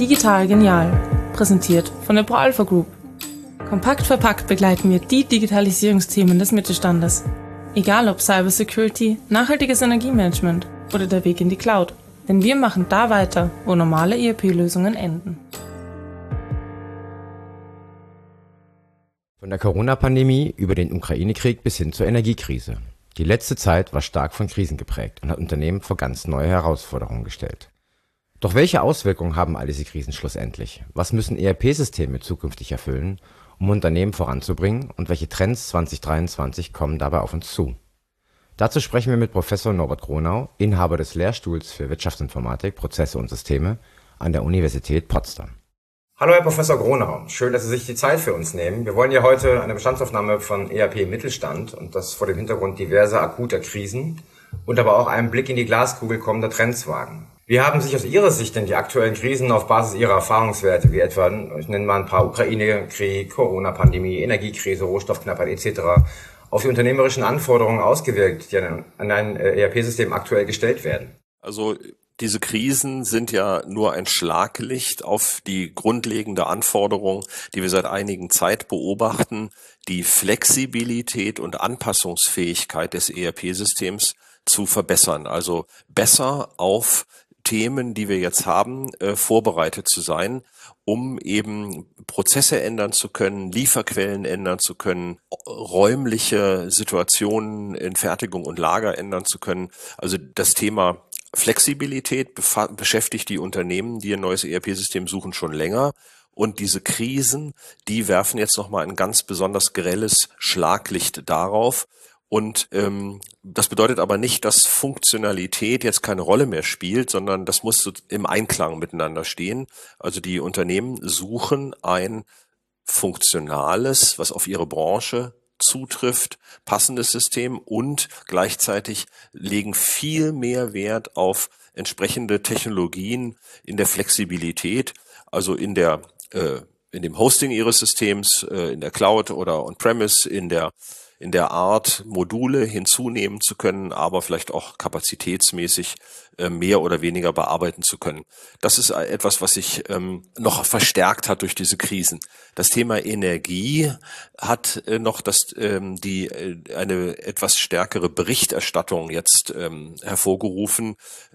Digital genial, präsentiert von der ProAlpha Group. Kompakt verpackt begleiten wir die Digitalisierungsthemen des Mittelstandes. Egal ob Cybersecurity, nachhaltiges Energiemanagement oder der Weg in die Cloud. Denn wir machen da weiter, wo normale ERP-Lösungen enden. Von der Corona-Pandemie über den Ukraine-Krieg bis hin zur Energiekrise. Die letzte Zeit war stark von Krisen geprägt und hat Unternehmen vor ganz neue Herausforderungen gestellt. Doch welche Auswirkungen haben all diese Krisen schlussendlich? Was müssen ERP-Systeme zukünftig erfüllen, um Unternehmen voranzubringen, und welche Trends 2023 kommen dabei auf uns zu? Dazu sprechen wir mit Professor Norbert Gronau, Inhaber des Lehrstuhls für Wirtschaftsinformatik, Prozesse und Systeme an der Universität Potsdam. Hallo Herr Professor Gronau, schön, dass Sie sich die Zeit für uns nehmen. Wir wollen ja heute eine Bestandsaufnahme von ERP im Mittelstand und das vor dem Hintergrund diverser akuter Krisen und aber auch einen Blick in die Glaskugel kommender Trends wagen. Wie haben sich aus Ihrer Sicht denn die aktuellen Krisen auf Basis Ihrer Erfahrungswerte, wie etwa, ich nenne mal ein paar, Ukraine-Krieg, Corona-Pandemie, Energiekrise, Rohstoffknappheit etc., auf die unternehmerischen Anforderungen ausgewirkt, die an ein ERP-System aktuell gestellt werden? Also diese Krisen sind ja nur ein Schlaglicht auf die grundlegende Anforderung, die wir seit einigen Zeit beobachten, die Flexibilität und Anpassungsfähigkeit des ERP-Systems zu verbessern. Also besser auf Themen, die wir jetzt haben, vorbereitet zu sein, um eben Prozesse ändern zu können, Lieferquellen ändern zu können, räumliche Situationen in Fertigung und Lager ändern zu können. Also das Thema Flexibilität beschäftigt die Unternehmen, die ein neues ERP-System suchen, schon länger. Und diese Krisen, die werfen jetzt nochmal ein ganz besonders grelles Schlaglicht darauf. Und das bedeutet aber nicht, dass Funktionalität jetzt keine Rolle mehr spielt, sondern das muss so im Einklang miteinander stehen. Also die Unternehmen suchen ein funktionales, was auf ihre Branche zutrifft, passendes System, und gleichzeitig legen viel mehr Wert auf entsprechende Technologien in der Flexibilität, also in dem Hosting ihres Systems, in der Cloud oder On-Premise, in der Art, Module hinzunehmen zu können, aber vielleicht auch kapazitätsmäßig mehr oder weniger bearbeiten zu können. Das ist etwas, was sich noch verstärkt hat durch diese Krisen. Das Thema Energie hat noch eine etwas stärkere Berichterstattung jetzt hervorgerufen.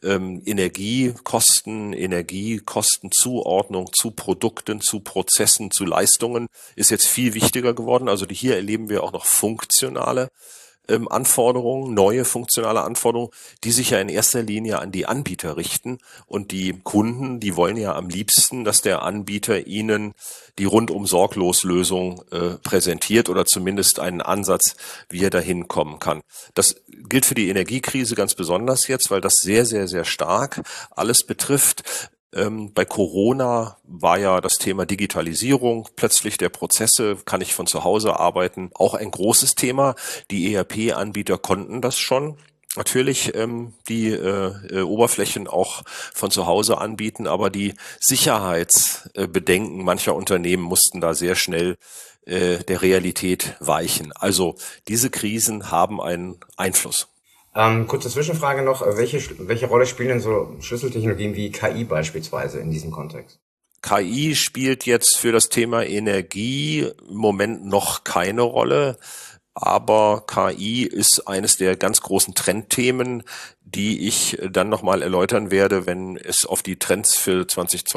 Energiekostenzuordnung zu Produkten, zu Prozessen, zu Leistungen ist jetzt viel wichtiger geworden. Also hier erleben wir auch noch funktionale Anforderungen, neue funktionale Anforderungen, die sich ja in erster Linie an die Anbieter richten. Und die Kunden, die wollen ja am liebsten, dass der Anbieter ihnen die Rundum-Sorglos-Lösung präsentiert oder zumindest einen Ansatz, wie er dahin kommen kann. Das gilt für die Energiekrise ganz besonders jetzt, weil das sehr, sehr, sehr stark alles betrifft. Bei Corona war ja das Thema Digitalisierung, plötzlich der Prozesse, kann ich von zu Hause arbeiten, auch ein großes Thema. Die ERP-Anbieter konnten das schon. Natürlich die Oberflächen auch von zu Hause anbieten, aber die Sicherheitsbedenken mancher Unternehmen mussten da sehr schnell der Realität weichen. Also diese Krisen haben einen Einfluss. Kurze Zwischenfrage noch. Welche Rolle spielen denn so Schlüsseltechnologien wie KI beispielsweise in diesem Kontext? KI spielt jetzt für das Thema Energie im Moment noch keine Rolle, aber KI ist eines der ganz großen Trendthemen, die ich dann nochmal erläutern werde, wenn es auf die Trends für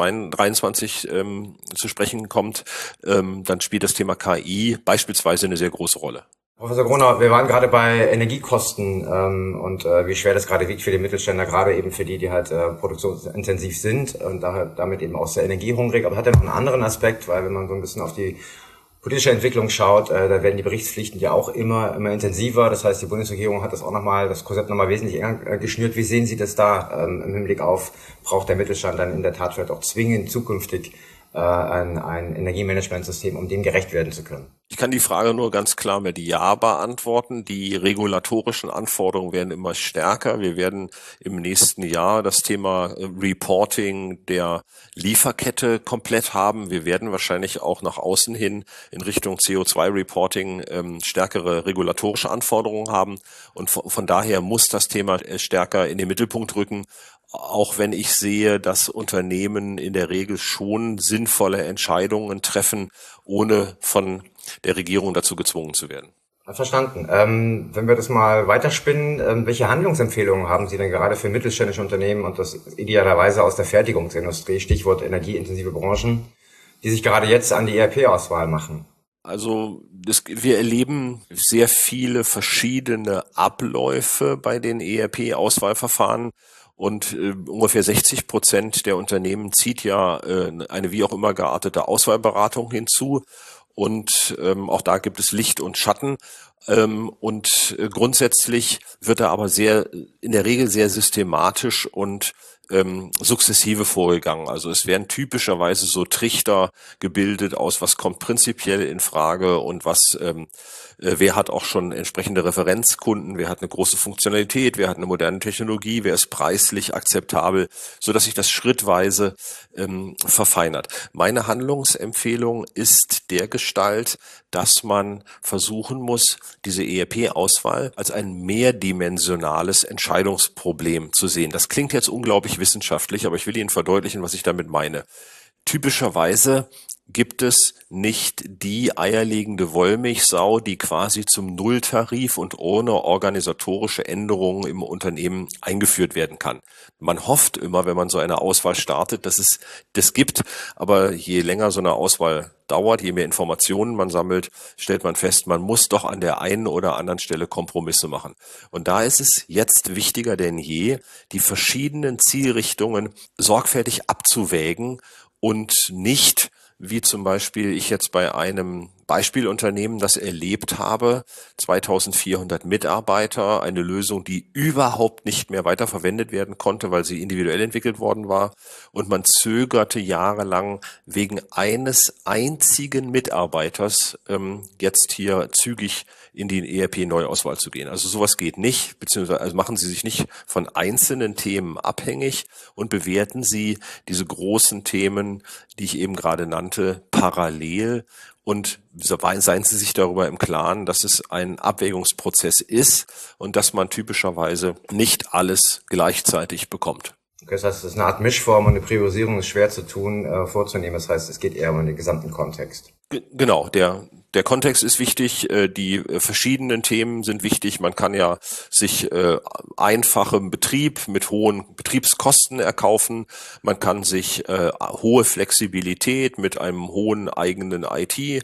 2023 zu sprechen kommt. Dann spielt das Thema KI beispielsweise eine sehr große Rolle. Professor Gronau, wir waren gerade bei Energiekosten und wie schwer das gerade wiegt für die Mittelständler, gerade eben für die halt produktionsintensiv sind und damit eben auch sehr energiehungrig. Aber hat ja noch einen anderen Aspekt, weil wenn man so ein bisschen auf die politische Entwicklung schaut, da werden die Berichtspflichten ja auch immer intensiver. Das heißt, die Bundesregierung hat das Korsett nochmal wesentlich enger geschnürt. Wie sehen Sie das da im Hinblick auf, braucht der Mittelstand dann in der Tat vielleicht auch zwingend zukünftig ein Energiemanagementsystem, um dem gerecht werden zu können? Ich kann die Frage nur ganz klar mit Ja beantworten. Die regulatorischen Anforderungen werden immer stärker. Wir werden im nächsten Jahr das Thema Reporting der Lieferkette komplett haben. Wir werden wahrscheinlich auch nach außen hin in Richtung CO2-Reporting stärkere regulatorische Anforderungen haben. Und von daher muss das Thema stärker in den Mittelpunkt rücken. auch wenn ich sehe, dass Unternehmen in der Regel schon sinnvolle Entscheidungen treffen, ohne von der Regierung dazu gezwungen zu werden. Verstanden. Wenn wir das mal weiterspinnen, welche Handlungsempfehlungen haben Sie denn gerade für mittelständische Unternehmen und das idealerweise aus der Fertigungsindustrie, Stichwort energieintensive Branchen, die sich gerade jetzt an die ERP-Auswahl machen? Also wir erleben sehr viele verschiedene Abläufe bei den ERP-Auswahlverfahren. Und ungefähr 60% der Unternehmen zieht ja eine wie auch immer geartete Auswahlberatung hinzu. Und auch da gibt es Licht und Schatten. Grundsätzlich wird da aber in der Regel sehr systematisch und sukzessive vorgegangen. Also es werden typischerweise so Trichter gebildet aus, was kommt prinzipiell in Frage und wer hat auch schon entsprechende Referenzkunden, wer hat eine große Funktionalität, wer hat eine moderne Technologie, wer ist preislich akzeptabel, so dass sich das schrittweise verfeinert. Meine Handlungsempfehlung ist dergestalt, dass man versuchen muss, diese ERP-Auswahl als ein mehrdimensionales Entscheidungsproblem zu sehen. Das klingt jetzt unglaublich wissenschaftlich, aber ich will Ihnen verdeutlichen, was ich damit meine. Typischerweise gibt es nicht die eierlegende Wollmilchsau, die quasi zum Nulltarif und ohne organisatorische Änderungen im Unternehmen eingeführt werden kann. Man hofft immer, wenn man so eine Auswahl startet, dass es das gibt, aber je länger so eine Auswahl dauert, je mehr Informationen man sammelt, stellt man fest, man muss doch an der einen oder anderen Stelle Kompromisse machen. Und da ist es jetzt wichtiger denn je, die verschiedenen Zielrichtungen sorgfältig abzuwägen und nicht, wie zum Beispiel ich jetzt bei einem Beispielunternehmen das erlebt habe, 2400 Mitarbeiter, eine Lösung, die überhaupt nicht mehr weiterverwendet werden konnte, weil sie individuell entwickelt worden war, und man zögerte jahrelang wegen eines einzigen Mitarbeiters jetzt hier zügig in die ERP-Neuauswahl zu gehen. Also sowas geht nicht, beziehungsweise also machen Sie sich nicht von einzelnen Themen abhängig und bewerten Sie diese großen Themen, die ich eben gerade nannte, parallel. Und seien Sie sich darüber im Klaren, dass es ein Abwägungsprozess ist und dass man typischerweise nicht alles gleichzeitig bekommt. Okay, das heißt, es ist eine Art Mischform und eine Priorisierung ist schwer zu tun, vorzunehmen. Das heißt, es geht eher um den gesamten Kontext. Genau, der Kontext ist wichtig, die verschiedenen Themen sind wichtig. Man kann ja sich einfachen Betrieb mit hohen Betriebskosten erkaufen. Man kann sich hohe Flexibilität mit einem hohen eigenen IT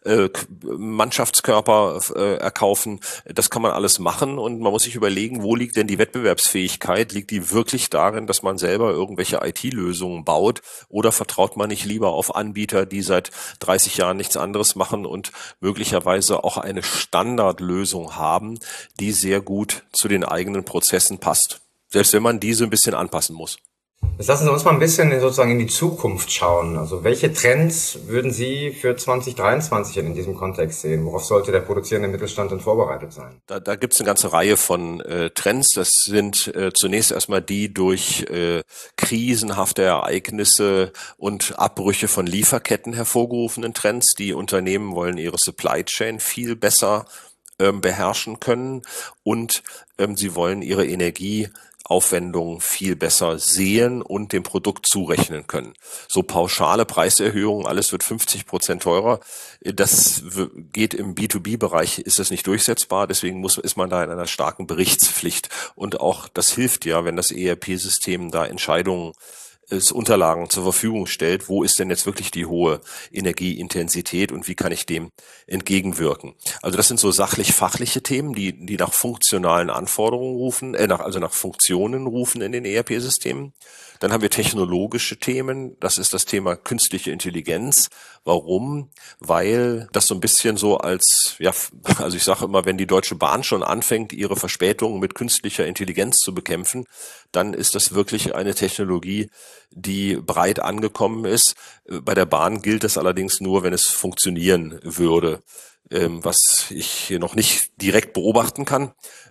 Mannschaftskörper erkaufen. Das kann man alles machen und man muss sich überlegen, wo liegt denn die Wettbewerbsfähigkeit? Liegt die wirklich darin, dass man selber irgendwelche IT-Lösungen baut, oder vertraut man nicht lieber auf Anbieter, die seit 30 Jahren nichts anderes machen und möglicherweise auch eine Standardlösung haben, die sehr gut zu den eigenen Prozessen passt, selbst wenn man diese ein bisschen anpassen muss. Jetzt lassen Sie uns mal ein bisschen sozusagen in die Zukunft schauen. Also welche Trends würden Sie für 2023 in diesem Kontext sehen? Worauf sollte der produzierende Mittelstand denn vorbereitet sein? Da gibt es eine ganze Reihe von Trends. Das sind zunächst erstmal die durch krisenhafte Ereignisse und Abbrüche von Lieferketten hervorgerufenen Trends. Die Unternehmen wollen ihre Supply Chain viel besser beherrschen können und sie wollen ihre Energieaufwendungen viel besser sehen und dem Produkt zurechnen können. So pauschale Preiserhöhungen, alles wird 50% teurer, das geht im B2B-Bereich, ist das nicht durchsetzbar, deswegen ist man da in einer starken Berichtspflicht. Und auch das hilft ja, wenn das ERP-System da Unterlagen zur Verfügung stellt, wo ist denn jetzt wirklich die hohe Energieintensität und wie kann ich dem entgegenwirken. Also das sind so sachlich-fachliche Themen, die nach funktionalen Anforderungen rufen, nach Funktionen rufen in den ERP-Systemen. Dann haben wir technologische Themen, das ist das Thema künstliche Intelligenz. Warum? Weil das so ein bisschen so also ich sage immer, wenn die Deutsche Bahn schon anfängt, ihre Verspätungen mit künstlicher Intelligenz zu bekämpfen, dann ist das wirklich eine Technologie, die breit angekommen ist. Bei der Bahn gilt das allerdings nur, wenn es funktionieren würde. was ich hier noch nicht direkt beobachten kann.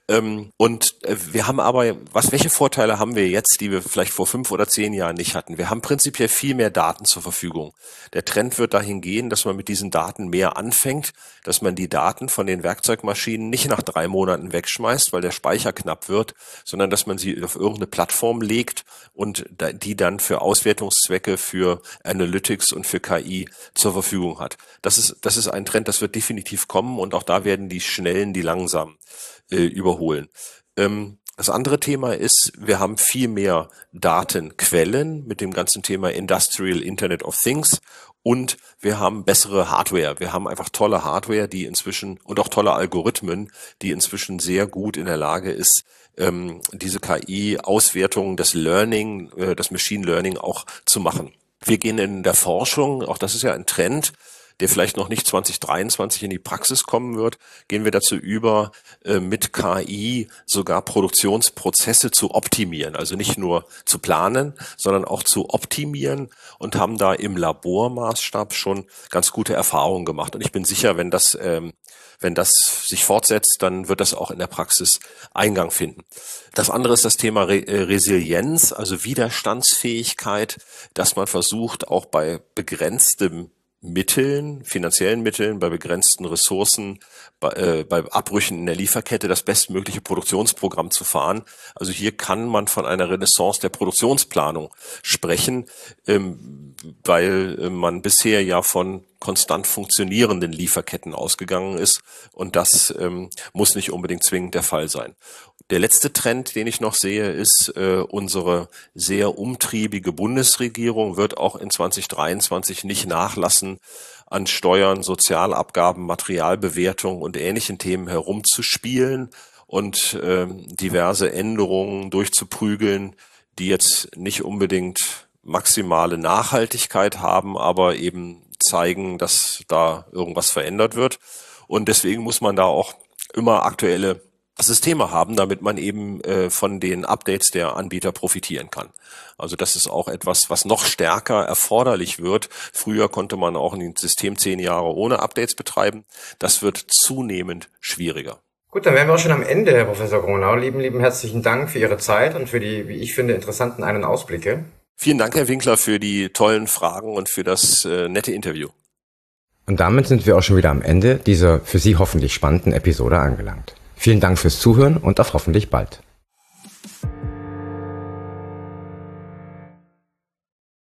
Wir haben aber, welche Vorteile haben wir jetzt, die wir vielleicht vor 5 oder 10 Jahren nicht hatten? Wir haben prinzipiell viel mehr Daten zur Verfügung. Der Trend wird dahin gehen, dass man mit diesen Daten mehr anfängt, dass man die Daten von den Werkzeugmaschinen nicht nach 3 Monaten wegschmeißt, weil der Speicher knapp wird, sondern dass man sie auf irgendeine Plattform legt und die dann für Auswertungszwecke, für Analytics und für KI zur Verfügung hat. Das ist ein Trend, das wird definitiv kommen, und auch da werden die Schnellen die Langsamen überholen. Das andere Thema ist, wir haben viel mehr Datenquellen mit dem ganzen Thema Industrial Internet of Things, und wir haben bessere Hardware. Wir haben einfach tolle Hardware, die inzwischen, und auch tolle Algorithmen, die inzwischen sehr gut in der Lage ist, diese KI-Auswertung, das Learning, das Machine Learning auch zu machen. Wir gehen in der Forschung, auch das ist ja ein Trend, der vielleicht noch nicht 2023 in die Praxis kommen wird, gehen wir dazu über, mit KI sogar Produktionsprozesse zu optimieren. Also nicht nur zu planen, sondern auch zu optimieren, und haben da im Labormaßstab schon ganz gute Erfahrungen gemacht. Und ich bin sicher, wenn das sich fortsetzt, dann wird das auch in der Praxis Eingang finden. Das andere ist das Thema Resilienz, also Widerstandsfähigkeit, dass man versucht, auch bei begrenztem Mitteln, finanziellen Mitteln, bei begrenzten Ressourcen, bei Abbrüchen in der Lieferkette das bestmögliche Produktionsprogramm zu fahren. Also hier kann man von einer Renaissance der Produktionsplanung sprechen, weil man bisher ja von konstant funktionierenden Lieferketten ausgegangen ist, und das muss nicht unbedingt zwingend der Fall sein. Der letzte Trend, den ich noch sehe, ist, unsere sehr umtriebige Bundesregierung wird auch in 2023 nicht nachlassen, an Steuern, Sozialabgaben, Materialbewertung und ähnlichen Themen herumzuspielen und diverse Änderungen durchzuprügeln, die jetzt nicht unbedingt maximale Nachhaltigkeit haben, aber eben zeigen, dass da irgendwas verändert wird. Und deswegen muss man da auch immer aktuelle Systeme haben, damit man eben von den Updates der Anbieter profitieren kann. Also das ist auch etwas, was noch stärker erforderlich wird. Früher konnte man auch ein System 10 Jahre ohne Updates betreiben. Das wird zunehmend schwieriger. Gut, dann wären wir auch schon am Ende, Herr Professor Gronau. Lieben herzlichen Dank für Ihre Zeit und für die, wie ich finde, interessanten Ein- und Ausblicke. Vielen Dank, Herr Winkler, für die tollen Fragen und für das nette Interview. Und damit sind wir auch schon wieder am Ende dieser für Sie hoffentlich spannenden Episode angelangt. Vielen Dank fürs Zuhören und auf hoffentlich bald.